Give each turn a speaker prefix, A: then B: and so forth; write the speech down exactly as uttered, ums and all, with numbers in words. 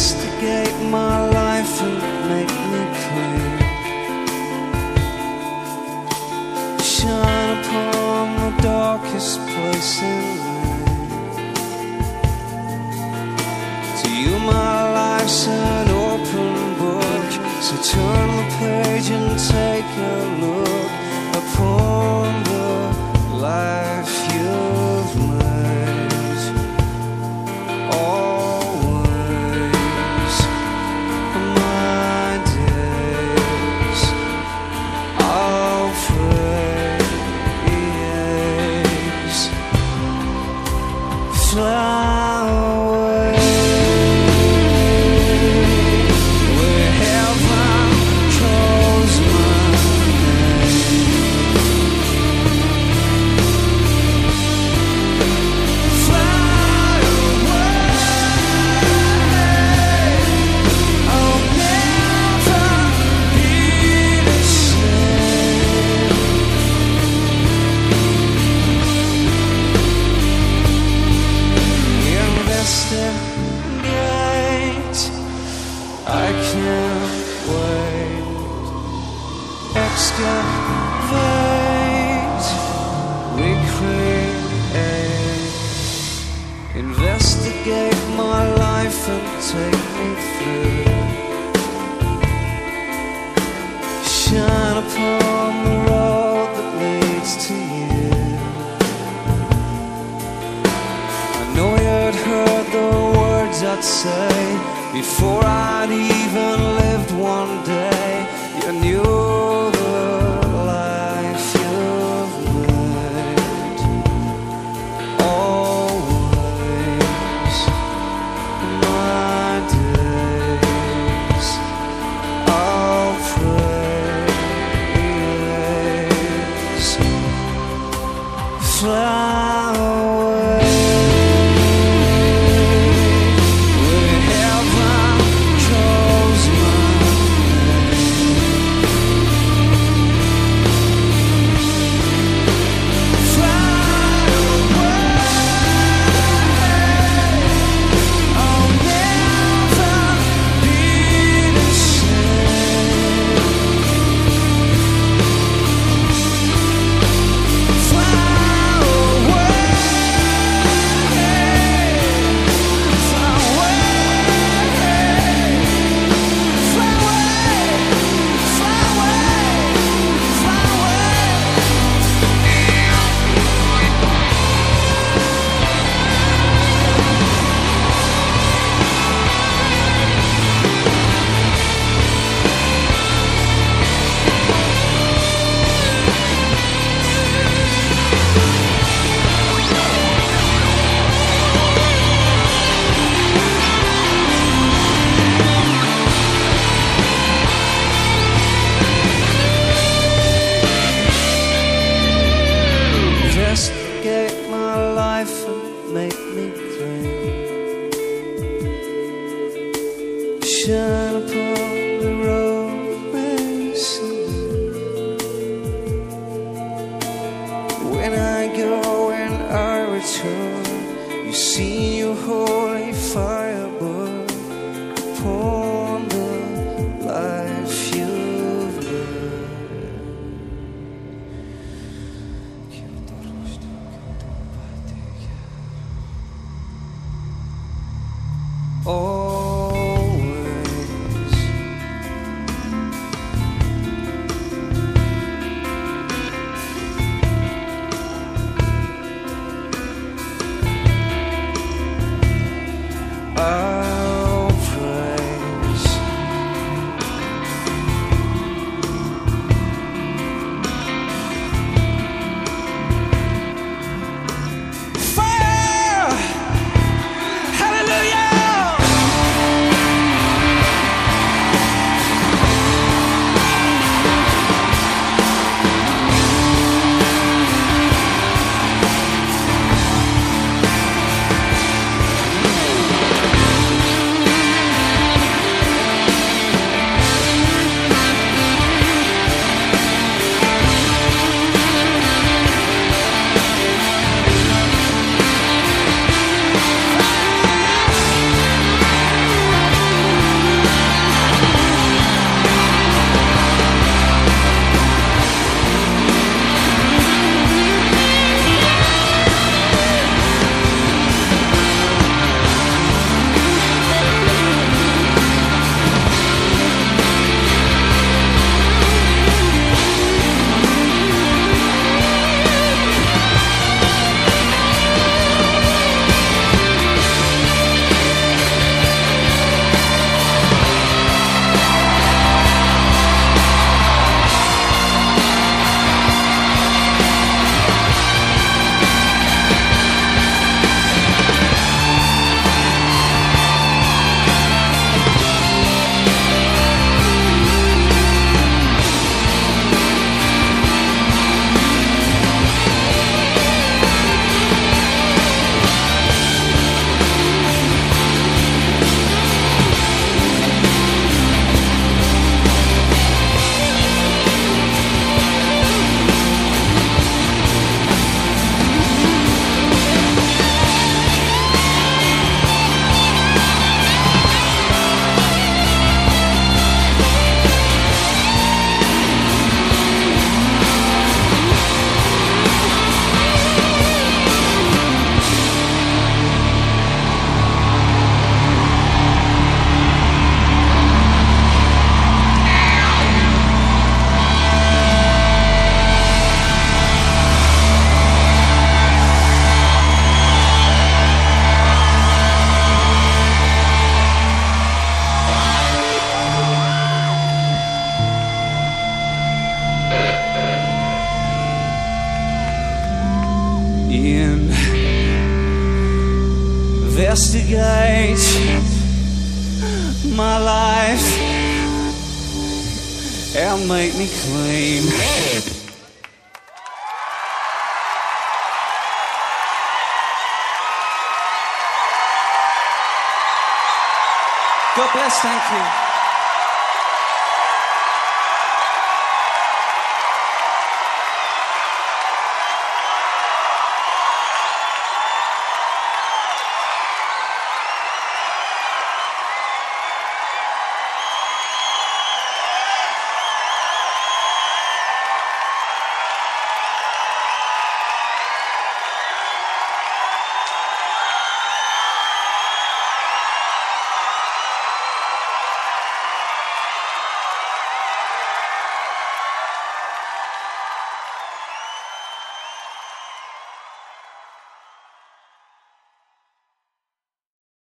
A: Investigate my life and make me clear. Shine upon the darkest place in me. To you my life's an open book, so turn the page and take a look upon the life you've made. Always my days I'll praise. Fly away where heaven calls my name. Fly away, I'll never be the same. Investigate, I can't wait. Excavate, recreate. Investigate my life and take me through. Shine upon the road that leads to you. I know you'd heard the words I'd say before I'd even lived one day. You knew the life you've made. Always my days I'll praise. Fly away where heaven calls my name. Fly away, I'll never be the same. Fly away, fly Investigate my life and make me clean. Shine upon the road racing. When I go and I return, you see your holy fire burn upon the life you've led. Always I'll praise. investigate my life and make me clean. God bless, thank you.